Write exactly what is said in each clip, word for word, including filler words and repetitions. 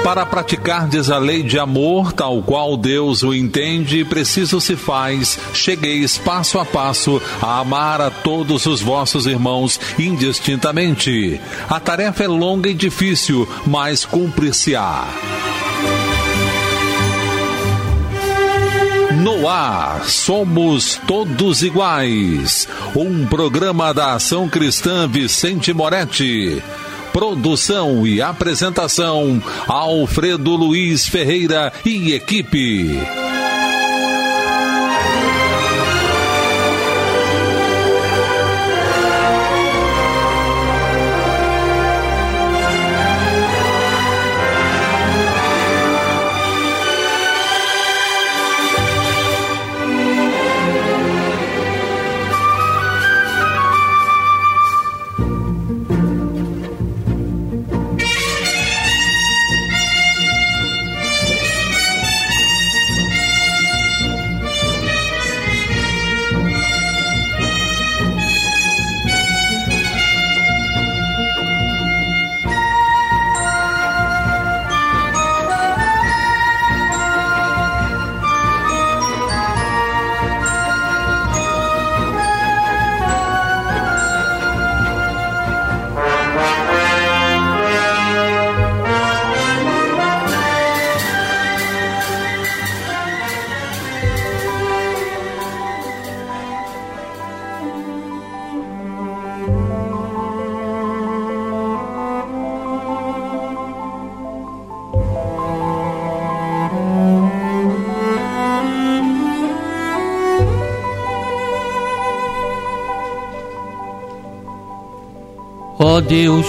Para praticardes a lei de amor, tal qual Deus o entende, preciso se faz, chegueis passo a passo a amar a todos os vossos irmãos indistintamente. A tarefa é longa e difícil, mas cumprir-se-á. No ar, Somos Todos Iguais, um programa da Ação Cristã Vicente Moretti. Produção e apresentação, Alfredo Luiz Ferreira e equipe. Ó Deus,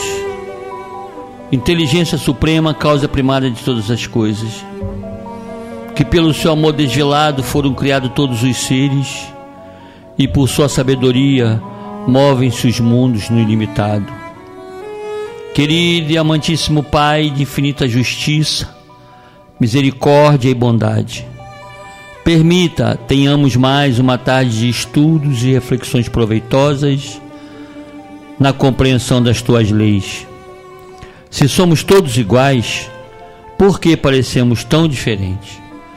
inteligência suprema, causa primária de todas as coisas, que pelo seu amor desvelado foram criados todos os seres, e por sua sabedoria movem-se os mundos no ilimitado. Querido e amantíssimo Pai de infinita justiça, misericórdia e bondade, permita tenhamos mais uma tarde de estudos e reflexões proveitosas na compreensão das tuas leis. Se somos todos iguais, por que parecemos tão diferentes?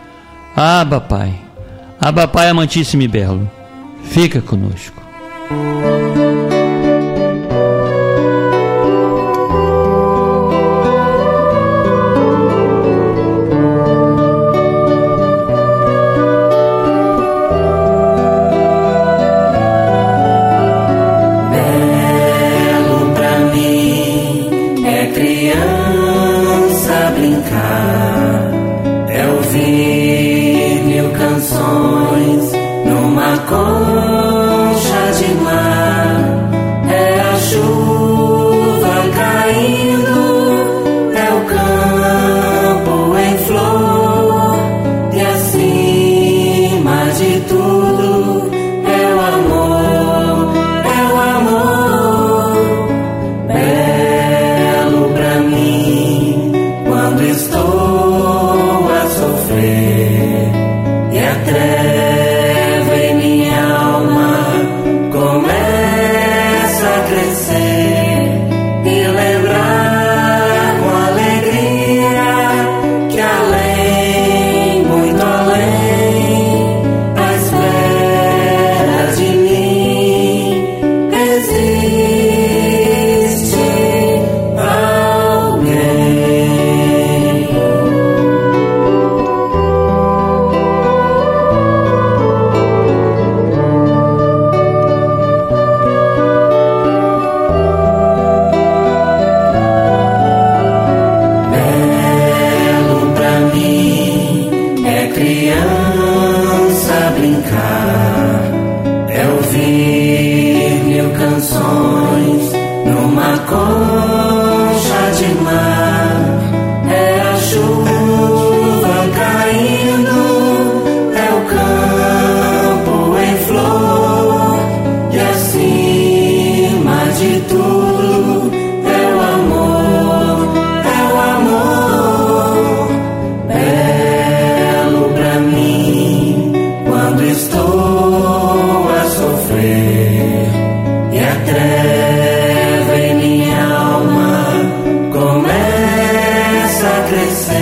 Abba, Pai, Abba, Pai amantíssimo e belo, fica conosco. Crescer.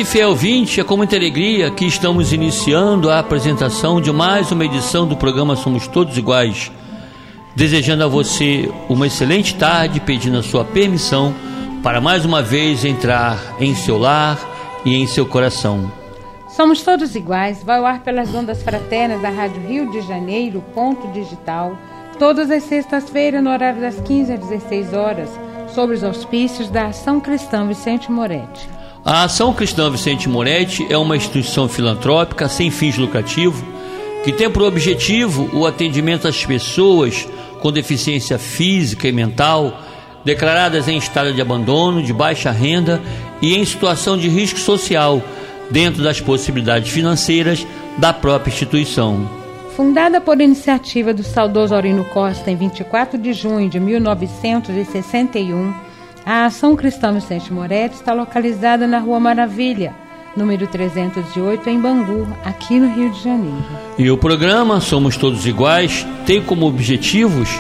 fiel ouvinte, é com muita alegria que estamos iniciando a apresentação de mais uma edição do programa Somos Todos Iguais. Desejando a você uma excelente tarde, pedindo a sua permissão para mais uma vez entrar em seu lar e em seu coração. Somos Todos Iguais vai ao ar pelas ondas fraternas da Rádio Rio de Janeiro, ponto digital, todas as sextas-feiras no horário das quinze às dezesseis horas, sob os auspícios da Ação Cristã Vicente Moretti. A Ação Cristã Vicente Moretti é uma instituição filantrópica sem fins lucrativos que tem por objetivo o atendimento às pessoas com deficiência física e mental, declaradas em estado de abandono, de baixa renda e em situação de risco social, dentro das possibilidades financeiras da própria instituição. Fundada por iniciativa do saudoso Aurino Costa em vinte e quatro de junho de mil novecentos e sessenta e um, a Ação Cristã Vicente Moretti está localizada na Rua Maravilha, número trezentos e oito, em Bangu, aqui no Rio de Janeiro. E o programa Somos Todos Iguais tem como objetivos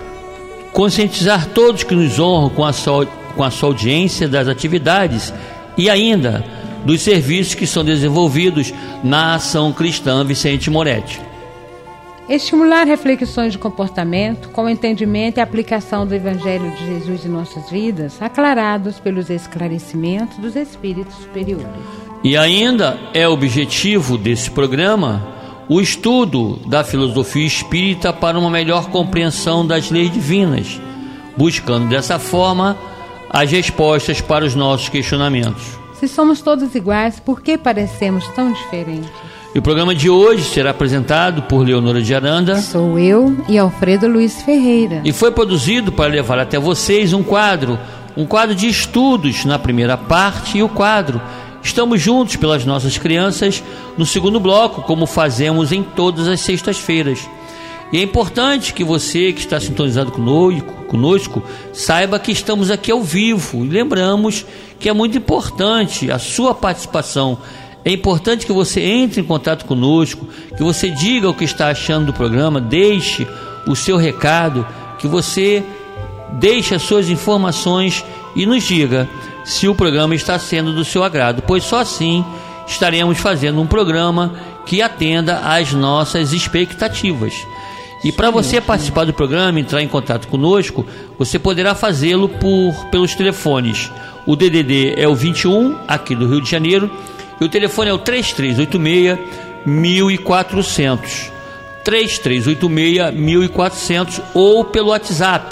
conscientizar todos que nos honram com a sua, com a sua audiência das atividades e ainda dos serviços que são desenvolvidos na Ação Cristã Vicente Moretti. Estimular reflexões de comportamento com o entendimento e aplicação do Evangelho de Jesus em nossas vidas, aclarados pelos esclarecimentos dos Espíritos Superiores. E ainda é objetivo desse programa o estudo da filosofia espírita para uma melhor compreensão das leis divinas, buscando dessa forma as respostas para os nossos questionamentos. Se somos todos iguais, por que parecemos tão diferentes? E o programa de hoje será apresentado por Leonora de Aranda. Sou eu e Alfredo Luiz Ferreira. E foi produzido para levar até vocês um quadro, um quadro de estudos na primeira parte e o quadro Estamos Juntos pelas Nossas Crianças no segundo bloco, como fazemos em todas as sextas-feiras. E é importante que você que está sintonizado conosco, conosco saiba que estamos aqui ao vivo. E lembramos que é muito importante a sua participação. É importante que você entre em contato conosco, que você diga o que está achando do programa, deixe o seu recado, que você deixe as suas informações e nos diga se o programa está sendo do seu agrado, pois só assim estaremos fazendo um programa que atenda às nossas expectativas. E para você participar do programa, entrar em contato conosco, você poderá fazê-lo por, pelos telefones. O D D D é o vinte e um, aqui do Rio de Janeiro, e o telefone é o três três oito seis, mil e quatrocentos. três três oito seis, mil e quatrocentos ou pelo WhatsApp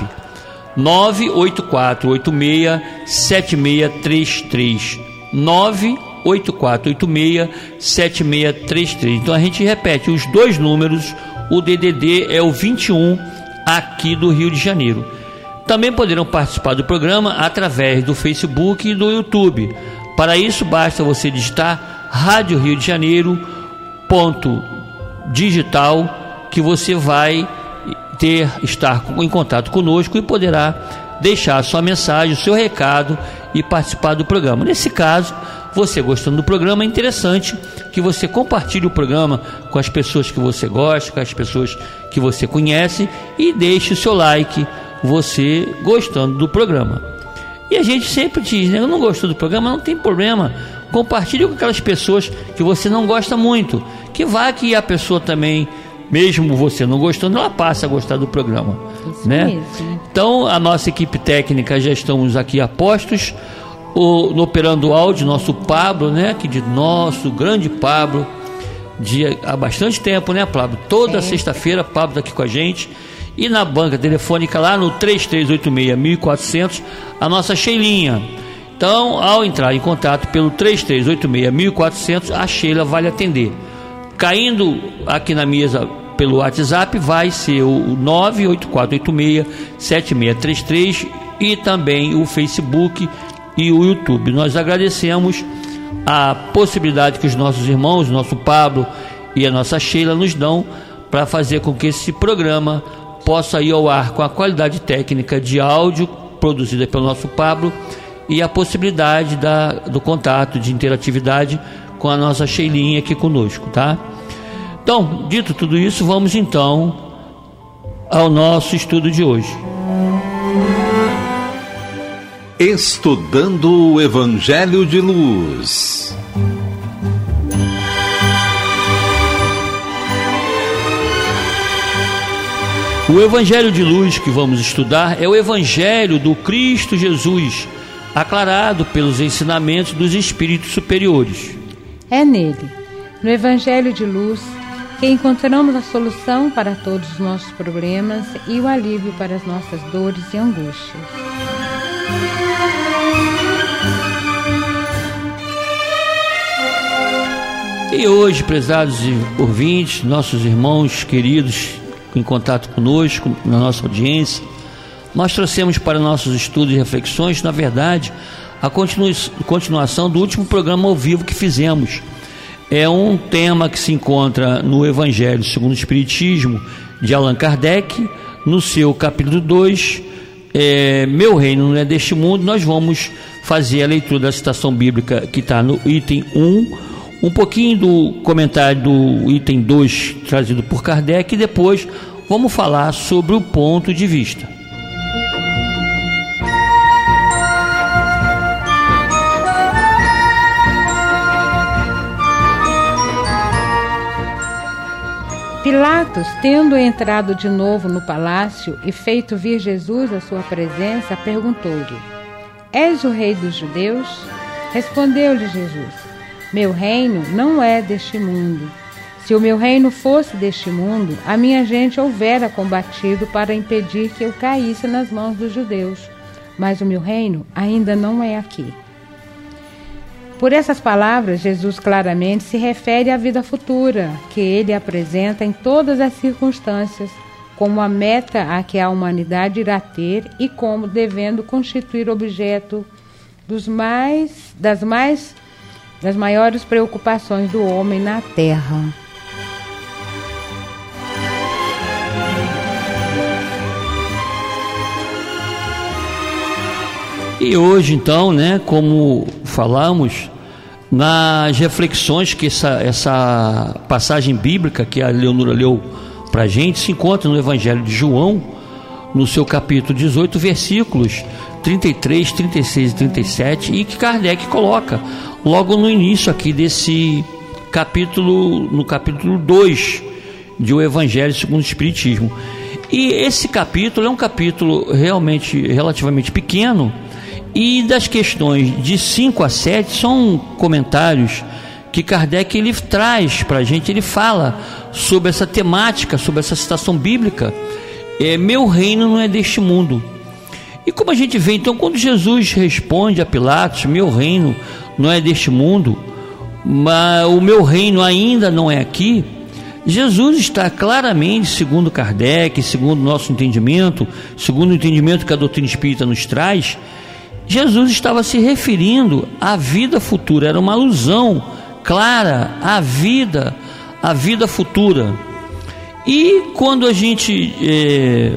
nove oito quatro oito seis, sete seis três três. nove oito quatro oito seis, sete seis três três. Então a gente repete os dois números. O D D D é o vinte e um, aqui do Rio de Janeiro. Também poderão participar do programa através do Facebook e do YouTube. Para isso, basta você digitar Rádio Rio de Janeiro, ponto digital, que você vai ter, estar em contato conosco e poderá deixar a sua mensagem, o seu recado e participar do programa. Nesse caso, você gostando do programa, é interessante que você compartilhe o programa com as pessoas que você gosta, com as pessoas que você conhece e deixe o seu like, você gostando do programa. E a gente sempre diz, né? Eu não gostou do programa, não tem problema, compartilhe com aquelas pessoas que você não gosta muito, que vai que a pessoa também, mesmo você não gostando, ela passa a gostar do programa. Isso né? Mesmo. Então a nossa equipe técnica já estamos aqui a postos. O, no Operando Áudio, nosso Pablo, né? Que de nosso grande Pablo, de, há bastante tempo, né, Pablo? Toda é. sexta-feira, Pablo está aqui com a gente. E na banca telefônica lá no três três oito seis, mil e quatrocentos, a nossa Sheilinha. Então, ao entrar em contato pelo três três oito seis, mil e quatrocentos, a Sheila vai lhe atender. Caindo aqui na mesa pelo WhatsApp, vai ser o nove oito quatro oito seis, sete seis três três e também o Facebook e o YouTube. Nós agradecemos a possibilidade que os nossos irmãos, nosso Pablo e a nossa Sheila nos dão para fazer com que esse programa possa ir ao ar com a qualidade técnica de áudio produzida pelo nosso Pablo e a possibilidade da, do contato, de interatividade com a nossa Sheilinha aqui conosco, tá? Então, dito tudo isso, vamos então ao nosso estudo de hoje. Estudando o Evangelho de Luz. O Evangelho de Luz que vamos estudar é o Evangelho do Cristo Jesus, aclarado pelos ensinamentos dos Espíritos superiores. É nele, no Evangelho de Luz, que encontramos a solução para todos os nossos problemas e o alívio para as nossas dores e angústias. E hoje, prezados ouvintes, nossos irmãos queridos em contato conosco, na nossa audiência, nós trouxemos para nossos estudos e reflexões, na verdade, a continu- continuação do último programa ao vivo que fizemos. É um tema que se encontra no Evangelho segundo o Espiritismo de Allan Kardec, no seu capítulo dois, é, Meu Reino Não É Deste Mundo. Nós vamos fazer a leitura da citação bíblica que está no item um, um pouquinho do comentário do item dois trazido por Kardec, e depois vamos falar sobre o ponto de vista. Pilatos, tendo entrado de novo no palácio e feito vir Jesus à sua presença, perguntou-lhe: És o rei dos judeus? Respondeu-lhe Jesus: Meu reino não é deste mundo. Se o meu reino fosse deste mundo, a minha gente houvera combatido para impedir que eu caísse nas mãos dos judeus. Mas o meu reino ainda não é aqui. Por essas palavras, Jesus claramente se refere à vida futura, que ele apresenta em todas as circunstâncias, como a meta a que a humanidade irá ter e como devendo constituir objeto dos mais, das, mais, das maiores preocupações do homem na Terra. E hoje, então, né, como falamos, nas reflexões que essa, essa passagem bíblica que a Leonora leu para a gente se encontra no Evangelho de João, no seu capítulo dezoito, versículos trinta e três, trinta e seis e trinta e sete, e que Kardec coloca logo no início aqui desse capítulo, no capítulo dois de O Evangelho segundo o Espiritismo. E esse capítulo é um capítulo realmente relativamente pequeno, e das questões de cinco a sete são comentários que Kardec ele traz para a gente. Ele fala sobre essa temática, sobre essa citação bíblica, é, meu reino não é deste mundo. E como a gente vê, então, quando Jesus responde a Pilatos, meu reino não é deste mundo, mas o meu reino ainda não é aqui, Jesus está claramente, segundo Kardec, segundo o nosso entendimento, segundo o entendimento que a doutrina espírita nos traz, Jesus estava se referindo à vida futura. Era uma alusão clara à vida, à vida futura. E quando a gente é,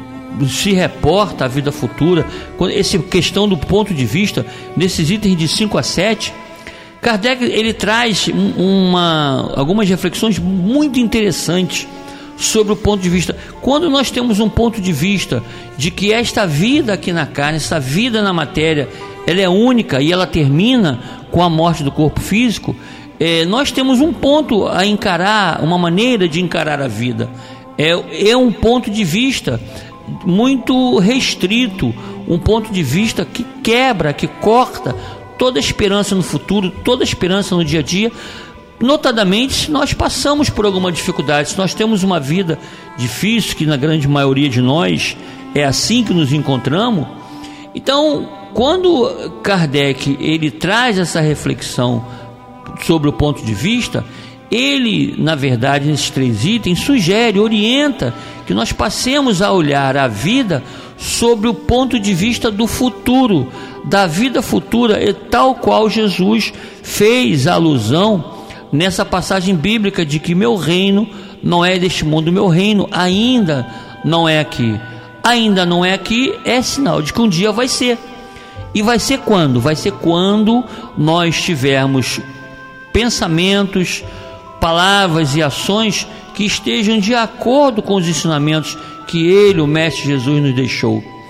se reporta à vida futura, quando, essa questão do ponto de vista, nesses itens de cinco a sete, Kardec ele traz uma, algumas reflexões muito interessantes sobre o ponto de vista. Quando nós temos um ponto de vista de que esta vida aqui na carne, essa vida na matéria, ela é única e ela termina com a morte do corpo físico, é, nós temos um ponto a encarar, uma maneira de encarar a vida. É, é um ponto de vista muito restrito, um ponto de vista que quebra, que corta toda a esperança no futuro, toda a esperança no dia a dia, notadamente se nós passamos por alguma dificuldade, se nós temos uma vida difícil, que na grande maioria de nós é assim que nos encontramos. Então, quando Kardec ele traz essa reflexão sobre o ponto de vista, ele, na verdade, nesses três itens, sugere, orienta que nós passemos a olhar a vida sobre o ponto de vista do futuro, da vida futura, tal qual Jesus fez alusão nessa passagem bíblica de que meu reino não é deste mundo, meu reino ainda não é aqui. Ainda não é aqui é sinal de que um dia vai ser. E vai ser quando? Vai ser quando nós tivermos pensamentos, palavras e ações que estejam de acordo com os ensinamentos que ele, o Mestre Jesus, nos deixou.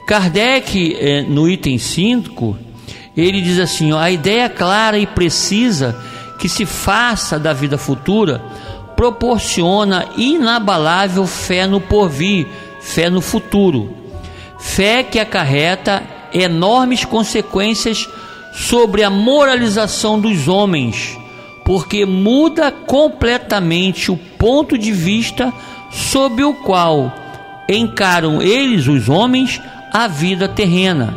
Kardec, eh, no item cinco, ele diz assim, ó, a ideia clara e precisa que se faça da vida futura proporciona inabalável fé no porvir, fé no futuro, fé que acarreta enormes consequências sobre a moralização dos homens, porque muda completamente o ponto de vista sob o qual encaram eles, os homens, a vida terrena.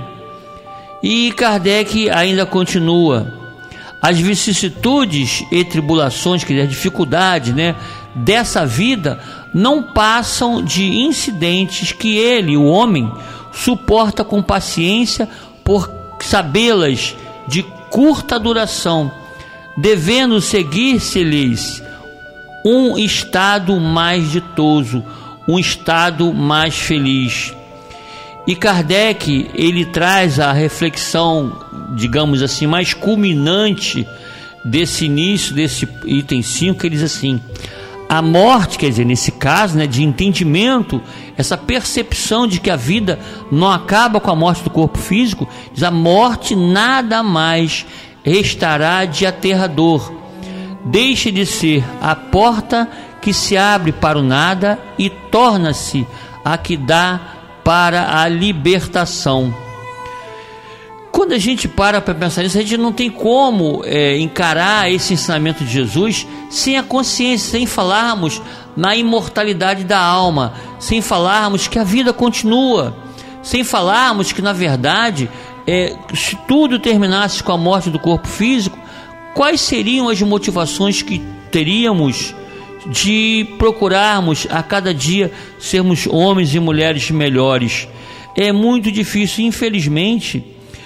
E Kardec ainda continua, as vicissitudes e tribulações, quer dizer, dificuldades, né, dessa vida não passam de incidentes que ele, o homem, suporta com paciência por sabê-las de curta duração, devendo seguir-se-lhes um estado mais ditoso, um estado mais feliz. E Kardec, ele traz a reflexão, digamos assim, mais culminante desse início, desse item cinco, ele diz assim, a morte, quer dizer, nesse caso, né, de entendimento, essa percepção de que a vida não acaba com a morte do corpo físico, diz, a morte nada mais restará de aterrador, deixa de ser a porta que se abre para o nada e torna-se a que dá para a libertação. Quando a gente para para pensar nisso, a gente não tem como é, encarar esse ensinamento de Jesus sem a consciência, sem falarmos na imortalidade da alma, sem falarmos que a vida continua, sem falarmos que, na verdade, é, se tudo terminasse com a morte do corpo físico, quais seriam as motivações que teríamos de procurarmos a cada dia sermos homens e mulheres melhores? É muito difícil, infelizmente.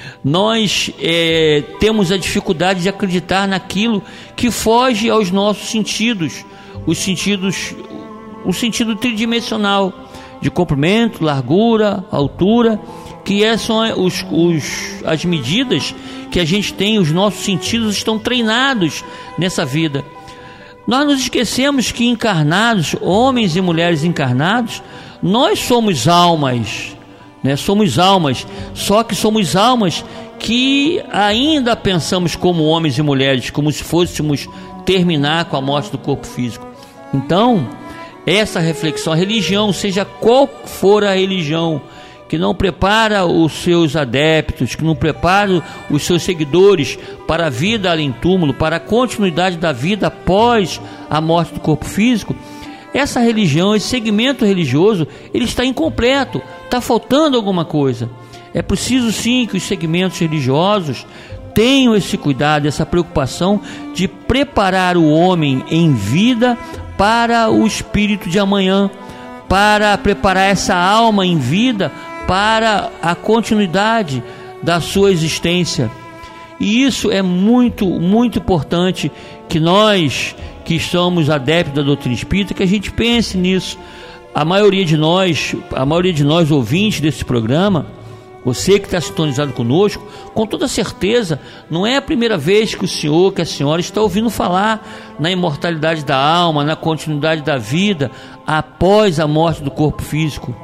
Nós é, temos a dificuldade de acreditar naquilo que foge aos nossos sentidos, os sentidos, o sentido tridimensional de comprimento, largura, altura, que é, são os, os, as medidas que a gente tem, os nossos sentidos estão treinados nessa vida. Nós nos esquecemos que encarnados, homens e mulheres encarnados, nós somos almas, né? Somos almas, só que somos almas que ainda pensamos como homens e mulheres, como se fôssemos terminar com a morte do corpo físico. Então, essa reflexão, a religião, seja qual for a religião, que não prepara os seus adeptos, que não prepara os seus seguidores para a vida além túmulo, para a continuidade da vida após a morte do corpo físico, essa religião, esse segmento religioso, ele está incompleto, está faltando alguma coisa. É preciso sim que os segmentos religiosos tenham esse cuidado, essa preocupação de preparar o homem em vida para o espírito de amanhã, para preparar essa alma em vida para a continuidade da sua existência. E isso é muito, muito importante que nós, que somos adeptos da doutrina espírita, que a gente pense nisso. A maioria de nós, a maioria de nós ouvintes desse programa, você que está sintonizado conosco, com toda certeza, não é a primeira vez que o senhor, que a senhora está ouvindo falar na imortalidade da alma, na continuidade da vida após a morte do corpo físico.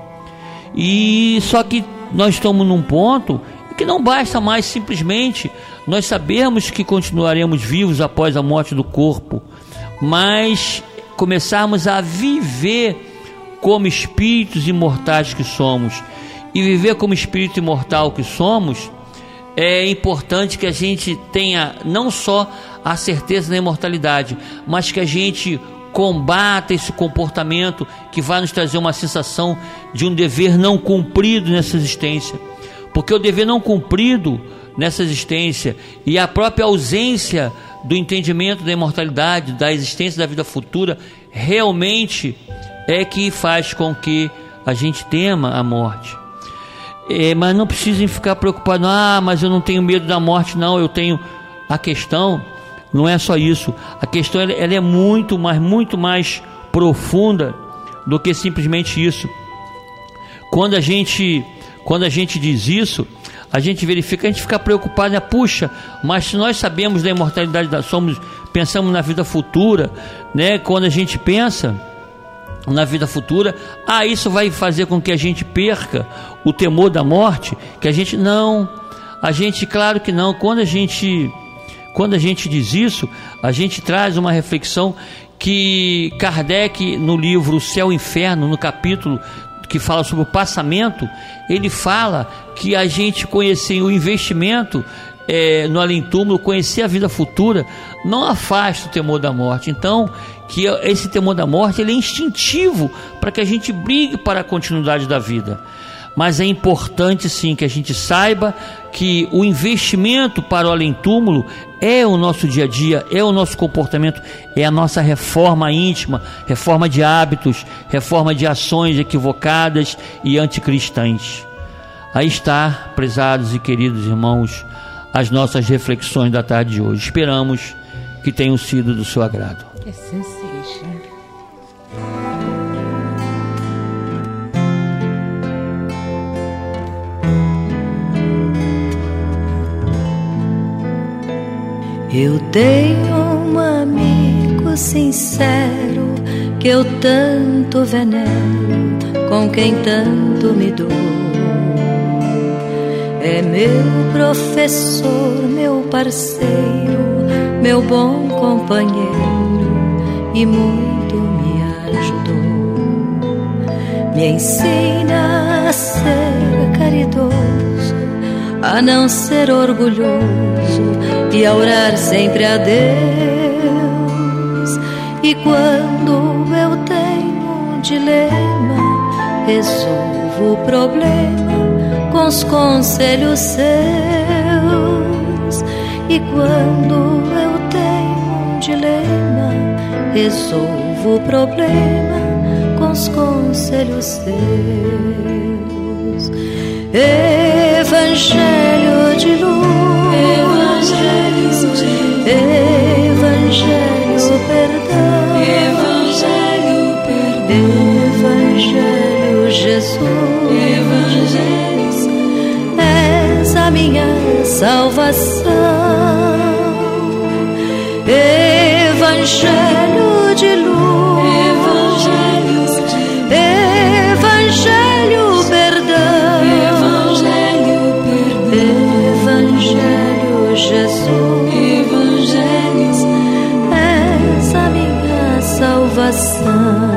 E só que nós estamos num ponto que não basta mais simplesmente nós sabermos que continuaremos vivos após a morte do corpo, mas começarmos a viver como espíritos imortais que somos. E viver como espírito imortal que somos, é importante que a gente tenha não só a certeza da imortalidade, mas que a gente combata esse comportamento que vai nos trazer uma sensação de um dever não cumprido nessa existência. Porque o dever não cumprido nessa existência e a própria ausência do entendimento da imortalidade, da existência da vida futura, realmente é que faz com que a gente tema a morte. É, mas não precisem ficar preocupados, ah, mas eu não tenho medo da morte, não, eu tenho. A questão não é só isso, a questão ela, ela é muito mais, muito mais profunda do que simplesmente isso. Quando a gente, quando a gente diz isso, a gente verifica, a gente fica preocupado, né? Puxa, mas se nós sabemos da imortalidade, da, somos, pensamos na vida futura, né? Quando a gente pensa na vida futura. Ah, isso vai fazer com que a gente perca o temor da morte? Que a gente não, a gente, claro que não. Quando a gente, quando a gente diz isso, a gente traz uma reflexão que Kardec, no livro O Céu e o Inferno, no capítulo que fala sobre o passamento, ele fala que a gente conhecer o investimento é, no além-túmulo, conhecer a vida futura, não afasta o temor da morte. Então, que esse temor da morte, ele é instintivo para que a gente brigue para a continuidade da vida. Mas é importante sim que a gente saiba que o investimento para o além-túmulo é o nosso dia a dia, é o nosso comportamento, é a nossa reforma íntima, reforma de hábitos, reforma de ações equivocadas e anticristãs. Aí está, prezados e queridos irmãos, as nossas reflexões da tarde de hoje. Esperamos que tenham sido do seu agrado. Que assim seja. Eu tenho um amigo sincero que eu tanto venero, com quem tanto me dou. É meu professor, meu parceiro, meu bom companheiro e muito me ajudou. Me ensina a ser caridoso, a não ser orgulhoso e a orar sempre a Deus. E quando eu tenho um dilema, resolvo o problema com os conselhos seus. E quando eu tenho um dilema, resolvo o problema com os conselhos seus. Evangelho de luz, Evangelho de Evangelho perdão, Evangelho perdão, Evangelho Jesus, Evangelho, és a minha salvação. Evangelho de luz, Evangelho de Evangelho perdão, Evangelho perdão, Evangelho Jesus, Evangelho, és a minha salvação.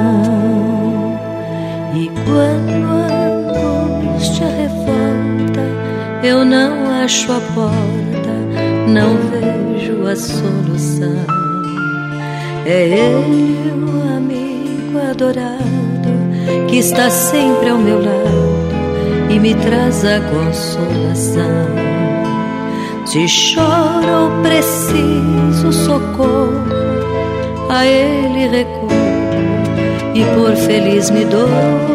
E quando a angústia revolta, eu não acho a porta, não vejo a solução. É Ele, o amigo adorado, que está sempre ao meu lado e me traz a consolação. Se choro ou preciso socorro, a Ele recorro e por feliz me dou.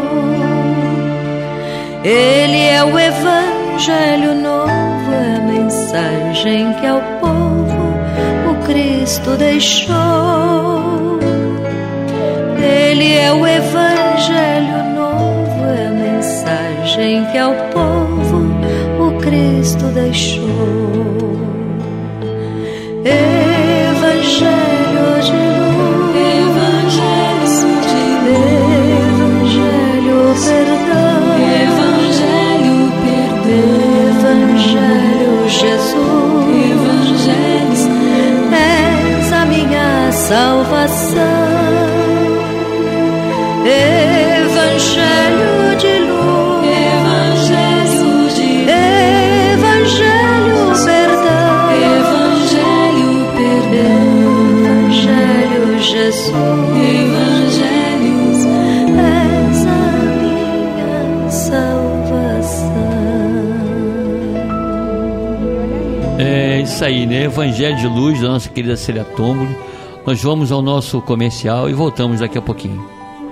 Ele é o Evangelho novo, é a mensagem que ao povo o Cristo deixou. Ele é o Evangelho novo, é a mensagem que ao povo o Cristo deixou. Evangelho de luz, Evangelho de Evangelho perdão, Evangelho perdão, Evangelho Jesus, Evangelho, és a minha salvação. Evangelho de luz, Evangelho de Evangelho perdão, Evangelho perdão, Evangelho Jesus, Evangelho, és a minha salvação. É isso aí, né? Evangelho de luz da nossa querida Célia Tomboli. Nós vamos ao nosso comercial e voltamos daqui a pouquinho.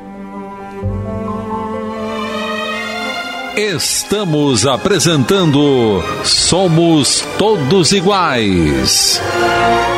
Estamos apresentando Somos Todos Iguais.